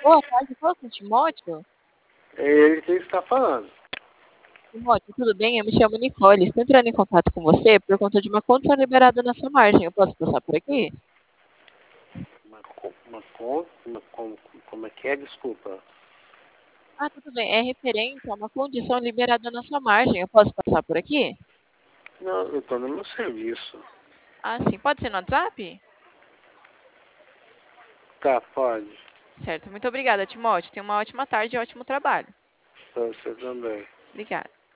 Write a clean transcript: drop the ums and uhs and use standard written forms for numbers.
Boa tarde, fala com o Timóteo. É ele que está falando. Timóteo, tudo bem? Eu me chamo Nicole. Estou entrando em contato com você por conta de uma conta liberada na sua margem. Eu posso passar por aqui? Como é que é? Desculpa. Ah, tudo bem. É referente a uma condição liberada na sua margem. Eu posso passar por aqui? Não, eu estou no meu serviço. Ah, sim. Pode ser no WhatsApp? Tá, pode. Certo. Muito obrigada, Timóteo. Tenha uma ótima tarde e ótimo trabalho. Pra você também. Obrigada.